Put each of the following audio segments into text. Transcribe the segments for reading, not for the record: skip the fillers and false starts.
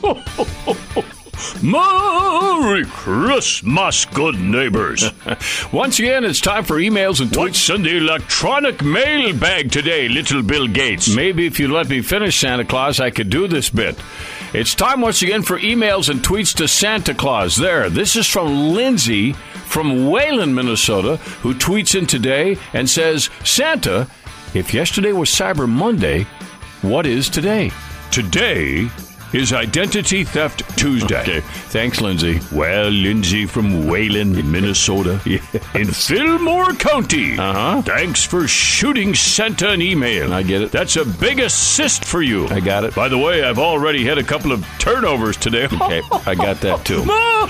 Merry Christmas, good neighbors. Once again, it's time for emails and tweets. What's in the electronic mail bag today, little Bill Gates? Maybe if you let me finish, Santa Claus, I could do this bit. It's time once again for emails and tweets to Santa Claus. This is from Lindsay from Wayland, Minnesota, who tweets in today and says, Santa, if yesterday was Cyber Monday, what is today? Today is Identity Theft Tuesday. Okay. Thanks, Lindsay. Well, Lindsay from Wayland, Minnesota, in Fillmore County. Thanks for shooting Santa an email. I get it. That's a big assist for you. I got it. By the way, I've already had a couple of turnovers today. Okay, I got that too.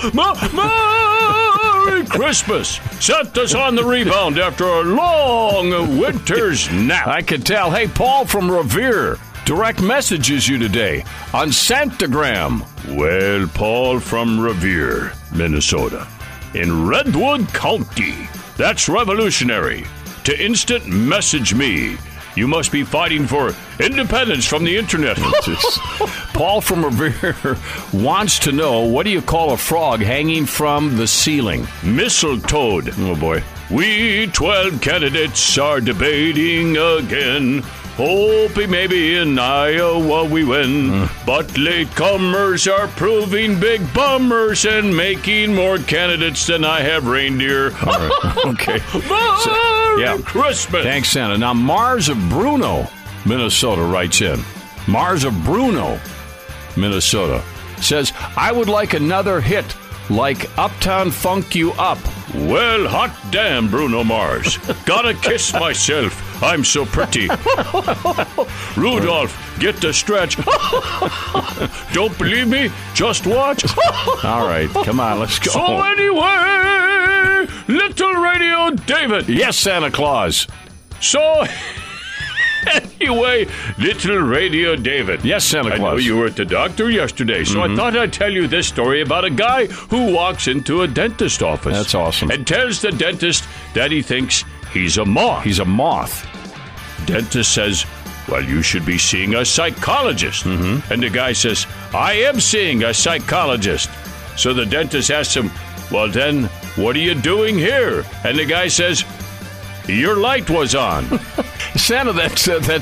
Merry Christmas! Santa's on the rebound after a long winter's nap. I can tell. Hey, Paul from Revere direct messages you today on Santagram. Well, Paul from Revere, Minnesota, in Redwood County. That's revolutionary. To instant message me. You must be fighting for independence from the internet. Paul from Revere wants to know, what do you call a frog hanging from the ceiling? Mistletoe. Oh, boy. We 12 candidates are debating again. Hoping maybe in Iowa we win. But latecomers are proving big bummers and making more candidates than I have reindeer. All right. Okay. Merry Christmas. Thanks, Santa. Now, Mars of Bruno, Minnesota, writes in. Mars of Bruno, Minnesota, says, I would like another hit like Uptown Funk You Up. Well, hot damn, Bruno Mars. Gotta kiss myself. I'm so pretty. Rudolph, get the stretch. Don't believe me? Just watch. All right, come on, let's go. So anyway, little Radio David. Yes, Santa Claus. So anyway, little Radio David. Yes, Santa Claus. I know you were at the doctor yesterday, so I thought I'd tell you this story about a guy who walks into a dentist office. That's awesome. And tells the dentist that he thinks he's a moth. He's a moth. Dentist says, well, you should be seeing a psychologist. And the guy says, I am seeing a psychologist. So the dentist asks him, well, then, what are you doing here? And the guy says, your light was on. Santa, that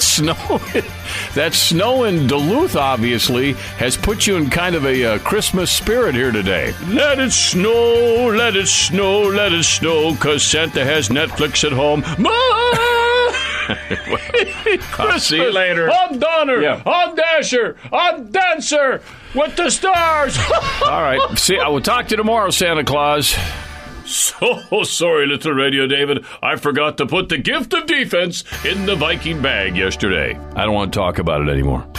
snow in Duluth, obviously, has put you in kind of a Christmas spirit here today. Let it snow, let it snow, let it snow, because Santa has Netflix at home. I'll see you later. On Donner, on Dasher, on Dancer, with the stars. All right. See, I will talk to you tomorrow, Santa Claus. So sorry, little Radio David. I forgot to put the gift of defense in the Viking bag yesterday. I don't want to talk about it anymore.